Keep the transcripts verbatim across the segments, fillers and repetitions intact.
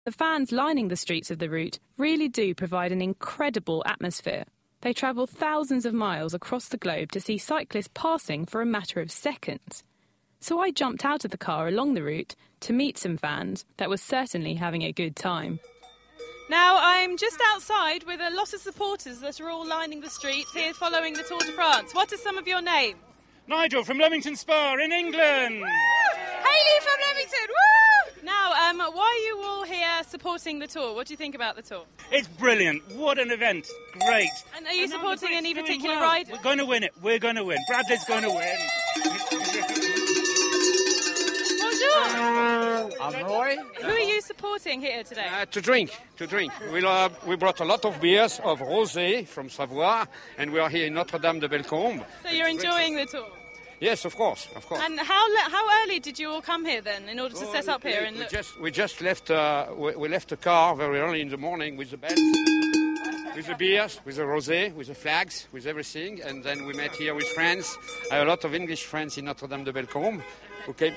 The fans lining the streets of the route really do provide an incredible atmosphere. They travel thousands of miles across the globe to see cyclists passing for a matter of seconds. So I jumped out of the car along the route to meet some fans that were certainly having a good time. Now I'm just outside with a lot of supporters that are all lining the streets here following the Tour de France. What is some of your name? Nigel from Leamington Spa in England. Hayley from Leamington, woo! Now, um, why are you all here supporting the Tour? What do you think about the Tour? It's brilliant. What an event. Great. And are you and supporting any doing particular well. rider? We're going to win it. We're going to win. Bradley's going to win. Bonjour. I'm Roy. Who are you supporting here today? Uh, to drink, to drink. We, uh, we brought a lot of beers of rosé from Savoie, and we are here in Notre-Dame de Bellecombe. So you're enjoying the Tour? Yes, of course, of course. And how le- how early did you all come here then, in order to Oh, set we, up here? we, And we look? just we just left uh, we, we left the car very early in the morning with the band, with the beers, with the rosé, with the flags, with everything, and then we met here with friends. I have a lot of English friends in Notre-Dame de Bellecombe. Okay.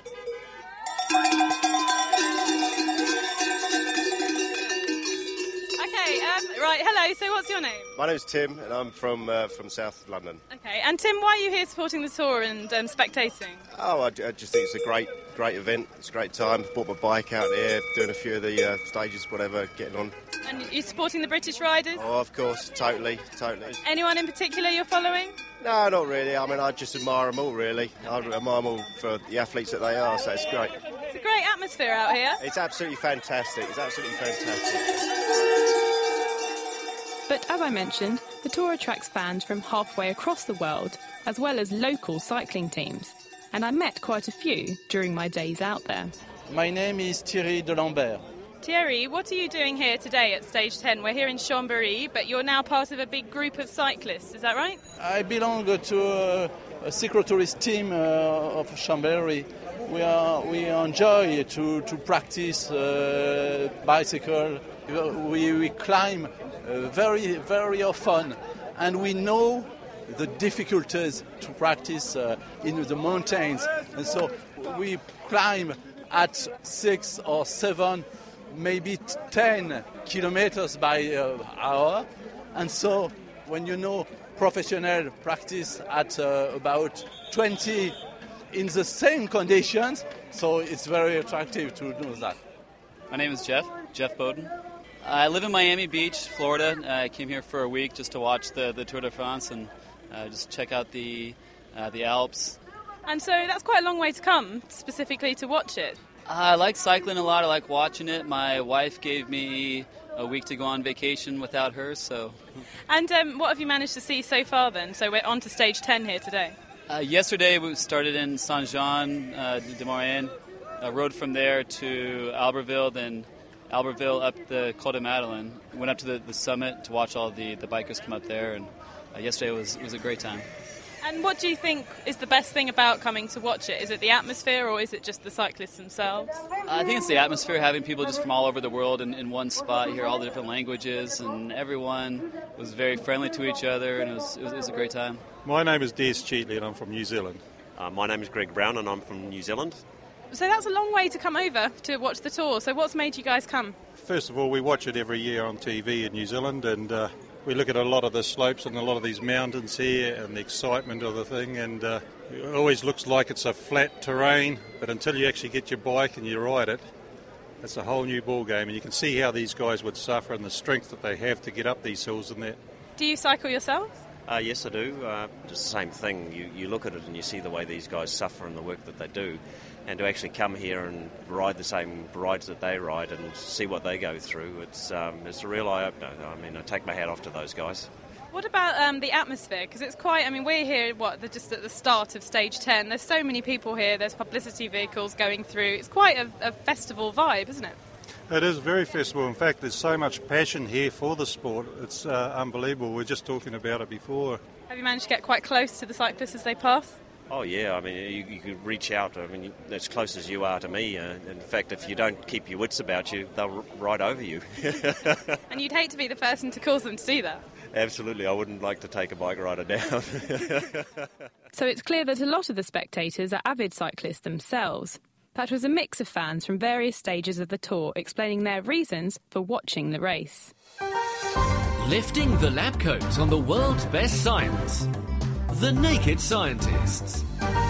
Okay, um, right, hello, so what's your name? My name's Tim, and I'm from uh, from South London. Okay, and Tim, why are you here supporting the Tour and um, spectating? Oh, I, I just think it's a great, great event. It's a great time. Bought my bike out here, doing a few of the uh, stages, whatever, getting on. And you're supporting the British riders? Oh, of course, totally, totally. Anyone in particular you're following? No, not really. I mean, I just admire them all, really. I admire them all for the athletes that they are, so it's great. It's a great atmosphere out here. It's absolutely fantastic. It's absolutely fantastic. But as I mentioned, the Tour attracts fans from halfway across the world, as well as local cycling teams. And I met quite a few during my days out there. My name is Thierry de Lambert. Thierry, what are you doing here today at Stage ten? We're here in Chambéry, but you're now part of a big group of cyclists, is that right? I belong to a, a cyclotourist team uh, of Chambéry. We are we enjoy to to practice uh, bicycle. We we climb uh, very very often, and we know the difficulties to practice uh, in the mountains, and so we climb at six or seven, maybe ten kilometers by uh, hour, and so when you know professional practice at uh, about twenty in the same conditions, so it's very attractive to do that. My name is Jeff, Jeff Bowden. I live in Miami Beach, Florida. I came here for a week just to watch the, the Tour de France and uh, just check out the uh, the Alps. And so that's quite a long way to come, specifically to watch it. I like cycling a lot. I like watching it. My wife gave me a week to go on vacation without her, so... And um, what have you managed to see so far then? So we're on to Stage ten here today. Uh, yesterday we started in Saint-Jean uh, de Maurienne, uh, rode from there to Albertville, then Albertville up the Col de Madeleine. Went up to the, the summit to watch all the, the bikers come up there, and uh, yesterday was was a great time. And what do you think is the best thing about coming to watch it? Is it the atmosphere or is it just the cyclists themselves? I think it's the atmosphere, having people just from all over the world in, in one spot, hear all the different languages, and everyone was very friendly to each other, and it was, it was, it was a great time. My name is Des Cheatley and I'm from New Zealand. Uh, my name is Greg Brown and I'm from New Zealand. So that's a long way to come over to watch the Tour. So what's made you guys come? First of all, we watch it every year on T V in New Zealand, and uh, we look at a lot of the slopes and a lot of these mountains here and the excitement of the thing, and uh, it always looks like it's a flat terrain, but until you actually get your bike and you ride it, it's a whole new ball game, and you can see how these guys would suffer and the strength that they have to get up these hills and that. Do you cycle yourself? Uh, yes, I do. Uh, just the same thing. You, you look at it and you see the way these guys suffer and the work that they do, and to actually come here and ride the same rides that they ride and see what they go through, it's um, it's a real eye-opener. I mean, I take my hat off to those guys. What about um, the atmosphere? Because it's quite, I mean, we're here, what, the, just at the start of Stage ten. There's so many people here, there's publicity vehicles going through. It's quite a, a festival vibe, isn't it? It is very festival. In fact, there's so much passion here for the sport. It's uh, unbelievable. We were just talking about it before. Have you managed to get quite close to the cyclists as they pass? Oh, yeah. I mean, you, you could reach out. I mean, as close as you are to me. Uh, in fact, if you don't keep your wits about you, they'll r- ride over you. And you'd hate to be the person to cause them to do that. Absolutely. I wouldn't like to take a bike rider down. So it's clear that a lot of the spectators are avid cyclists themselves. That was a mix of fans from various stages of the tour explaining their reasons for watching the race. Lifting the lab coat on the world's best science. The Naked Scientists.